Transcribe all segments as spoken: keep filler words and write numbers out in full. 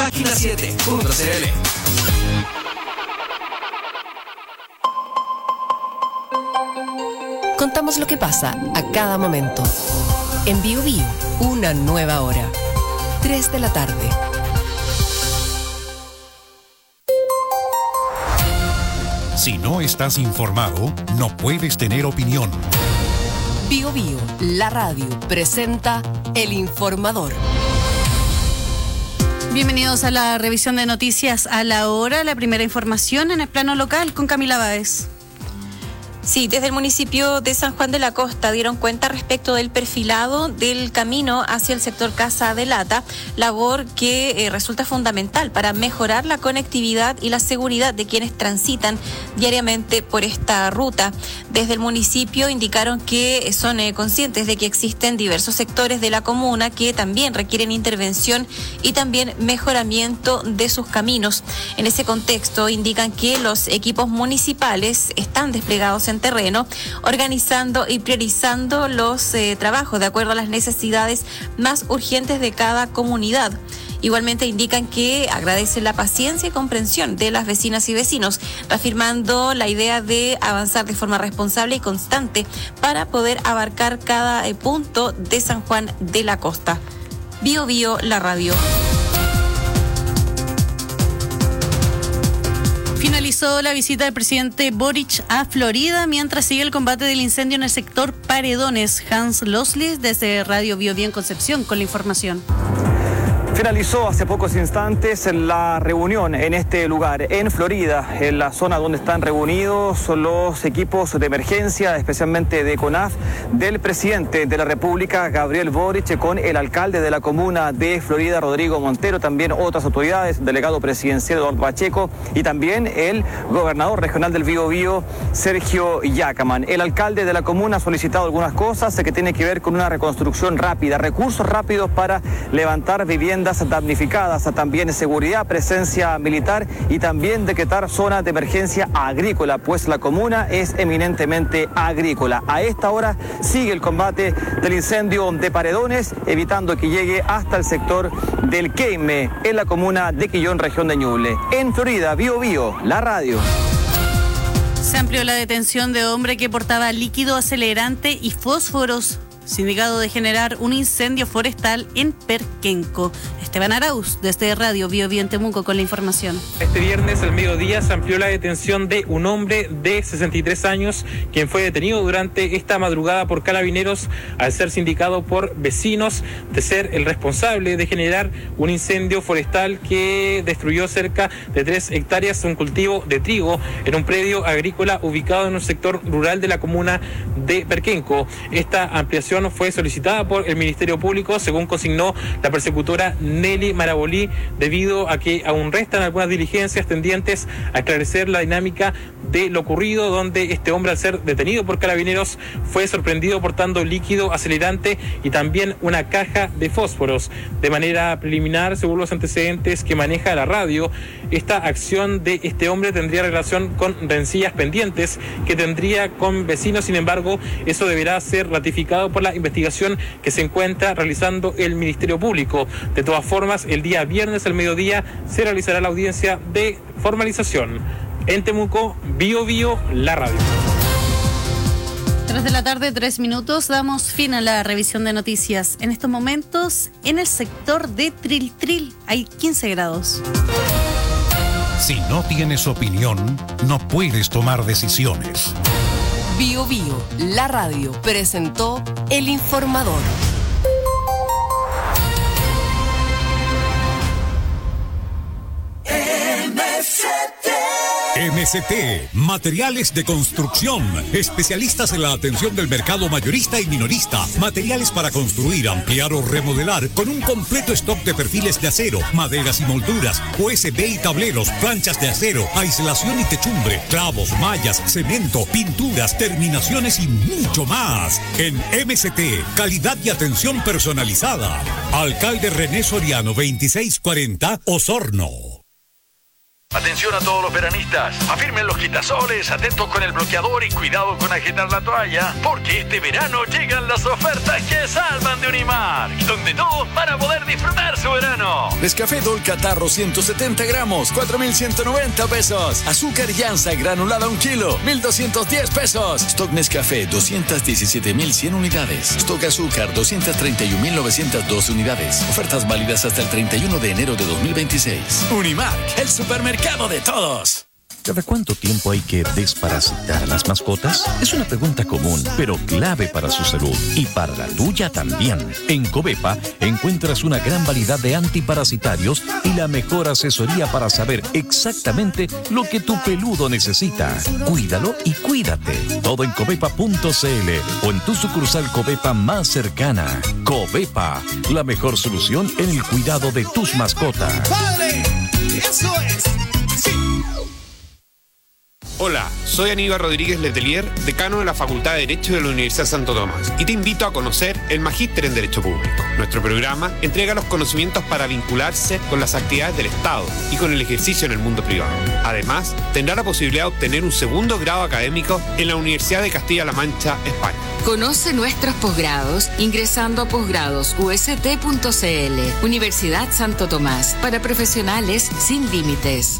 página siete punto c l. Contamos lo que pasa a cada momento. En Bio Bio, una nueva hora. tres de la tarde. Si no estás informado, no puedes tener opinión. Bio Bio, la radio, presenta El Informador. Bienvenidos a la revisión de noticias a la hora. La primera información en el plano local con Camila Báez. Sí, desde el municipio de San Juan de la Costa dieron cuenta respecto del perfilado del camino hacia el sector Casa de Lata, labor que eh, resulta fundamental para mejorar la conectividad y la seguridad de quienes transitan diariamente por esta ruta. Desde el municipio indicaron que son eh, conscientes de que existen diversos sectores de la comuna que también requieren intervención y también mejoramiento de sus caminos. En ese contexto indican que los equipos municipales están desplegados en terreno, organizando y priorizando los eh, trabajos de acuerdo a las necesidades más urgentes de cada comunidad. Igualmente indican que agradecen la paciencia y comprensión de las vecinas y vecinos, reafirmando la idea de avanzar de forma responsable y constante para poder abarcar cada eh, punto de San Juan de la Costa. Bio Bio, la radio. Finalizó la visita del presidente Boric a Florida mientras sigue el combate del incendio en el sector Paredones. Hans Losley desde Radio Bio Bio en Concepción con la información. Finalizó hace pocos instantes la reunión en este lugar, en Florida, en la zona donde están reunidos los equipos de emergencia, especialmente de CONAF, del presidente de la República, Gabriel Boric, con el alcalde de la comuna de Florida, Rodrigo Montero, también otras autoridades, delegado presidencial Eduardo Pacheco y también el gobernador regional del Bío Bío, Sergio Yacaman. El alcalde de la comuna ha solicitado algunas cosas que tienen que ver con una reconstrucción rápida, recursos rápidos para levantar viviendas damnificadas, también seguridad, presencia militar y también decretar zonas de emergencia agrícola, pues la comuna es eminentemente agrícola. A esta hora sigue el combate del incendio de Paredones, evitando que llegue hasta el sector del Queime, en la comuna de Quillón, región de Ñuble. En Florida, Bio Bio, la radio. Se amplió la detención de hombre que portaba líquido acelerante y fósforos, sindicado de generar un incendio forestal en Perquenco. Esteban Arauz, desde Radio Bio Bio en Temuco, con la información. Este viernes al mediodía se amplió la detención de un hombre de sesenta y tres años, quien fue detenido durante esta madrugada por carabineros al ser sindicado por vecinos de ser el responsable de generar un incendio forestal que destruyó cerca de tres hectáreas de un cultivo de trigo en un predio agrícola ubicado en un sector rural de la comuna de Perquenco. Esta ampliación fue solicitada por el Ministerio Público, según consignó la persecutora Nelly Marabolí, debido a que aún restan algunas diligencias tendientes a esclarecer la dinámica de lo ocurrido, donde este hombre, al ser detenido por carabineros, fue sorprendido portando líquido acelerante y también una caja de fósforos. De manera preliminar, según los antecedentes que maneja la radio, esta acción de este hombre tendría relación con rencillas pendientes que tendría con vecinos. Sin embargo, eso deberá ser ratificado por la investigación que se encuentra realizando el Ministerio Público. De todas formas, el día viernes al mediodía se realizará la audiencia de formalización. En Temuco, Bio Bio, la radio. Tres de la tarde, tres minutos, damos fin a la revisión de noticias. En estos momentos, en el sector de Tril Tril, hay quince grados. Si no tienes opinión, no puedes tomar decisiones. Bio Bio, la radio, presentó El Informador. M S T M S T, materiales de construcción, especialistas en la atención del mercado mayorista y minorista, materiales para construir, ampliar o remodelar, con un completo stock de perfiles de acero, maderas y molduras, U S B y tableros, planchas de acero, aislación y techumbre, clavos, mallas, cemento, pinturas, terminaciones y mucho más. En M S T, calidad y atención personalizada. Alcalde René Soriano, veintiséis cuarenta, Osorno. Atención a todos los veranistas. Afirmen los quitasoles, atentos con el bloqueador y cuidado con agitar la toalla, porque este verano llegan las ofertas que salvan de Unimark, donde todos van a poder disfrutar su verano. Nescafé Dol Catarro ciento setenta gramos, cuatro mil ciento noventa pesos. Azúcar Llanza granulada un kilo, mil doscientos diez pesos. Stock Nescafé doscientos diecisiete mil cien unidades. Stock Azúcar doscientos treinta y uno mil novecientos doce unidades. Ofertas válidas hasta el treinta y uno de enero de dos mil veintiséis. Unimark, el supermercado de todos. ¿Cada cuánto tiempo hay que desparasitar a las mascotas? Es una pregunta común, pero clave para su salud y para la tuya también. En Covepa encuentras una gran variedad de antiparasitarios y la mejor asesoría para saber exactamente lo que tu peludo necesita. Cuídalo y cuídate. Todo en covepa punto cl o en tu sucursal Covepa más cercana. Covepa, la mejor solución en el cuidado de tus mascotas. ¡Padre! ¡Eso es! ¡Sí! Hola, soy Aníbal Rodríguez Letelier, decano de la Facultad de Derecho de la Universidad Santo Tomás, y te invito a conocer el Magíster en Derecho Público. Nuestro programa entrega los conocimientos para vincularse con las actividades del Estado y con el ejercicio en el mundo privado. Además, tendrá la posibilidad de obtener un segundo grado académico en la Universidad de Castilla-La Mancha, España. Conoce nuestros posgrados ingresando a posgrados u s t punto c l. Universidad Santo Tomás, para profesionales sin límites.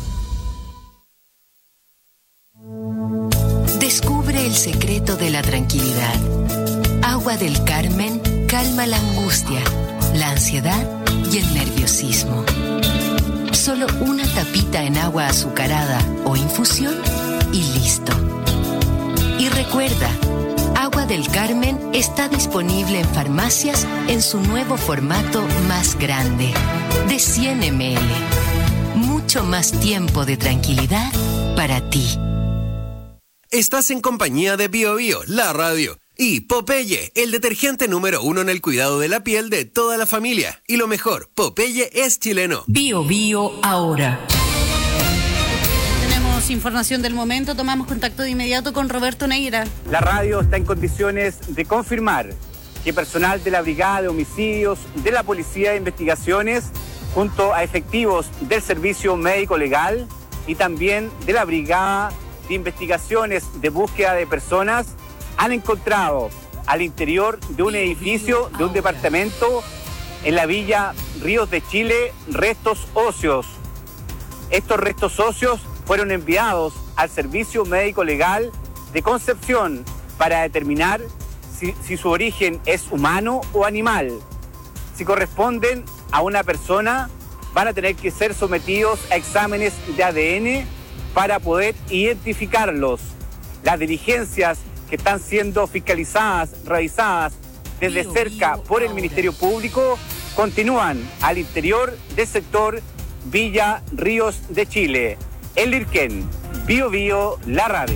Descubre el secreto de la tranquilidad. Agua del Carmen calma la angustia, la ansiedad y el nerviosismo. Solo una tapita en agua azucarada o infusión y listo. Y recuerda, Agua del Carmen está disponible en farmacias en su nuevo formato más grande, de cien mililitros. Mucho más tiempo de tranquilidad para ti. Estás en compañía de Bio Bio, la radio, y Popeye, el detergente número uno en el cuidado de la piel de toda la familia. Y lo mejor, Popeye es chileno. Bio Bio ahora. Tenemos información del momento, tomamos contacto de inmediato con Roberto Neira. La radio está en condiciones de confirmar que personal de la Brigada de Homicidios, de la Policía de Investigaciones, junto a efectivos del Servicio Médico Legal y también de la Brigada de Investigaciones de Búsqueda de Personas, han encontrado al interior de un edificio, de un departamento en la villa Ríos de Chile, restos óseos. Estos restos óseos fueron enviados al Servicio Médico Legal de Concepción para determinar si, si su origen es humano o animal. Si corresponden a una persona, van a tener que ser sometidos a exámenes de A D N para poder identificarlos. Las diligencias que están siendo fiscalizadas, revisadas desde cerca por el Ministerio Público, continúan al interior del sector Villa Ríos de Chile. El Lirquén, Bio Bio, la radio.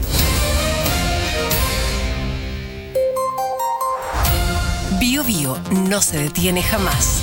Bio Bio no se detiene jamás.